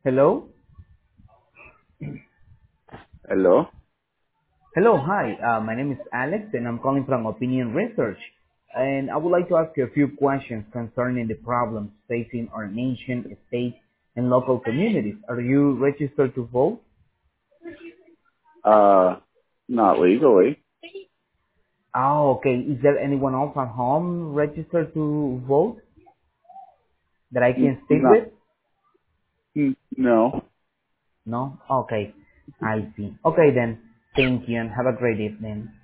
Hello? Hello? Hello, hi. My name is Alex and I'm calling from Opinion Research. And I would like to ask you a few questions concerning the problems facing our nation, state, and local communities. Are you registered to vote? Uh, Not legally. Oh, okay. Is there anyone else at home registered to vote that I can speak Not, with? no. No? Okay. I see. Okay then. Thank you and have a great evening.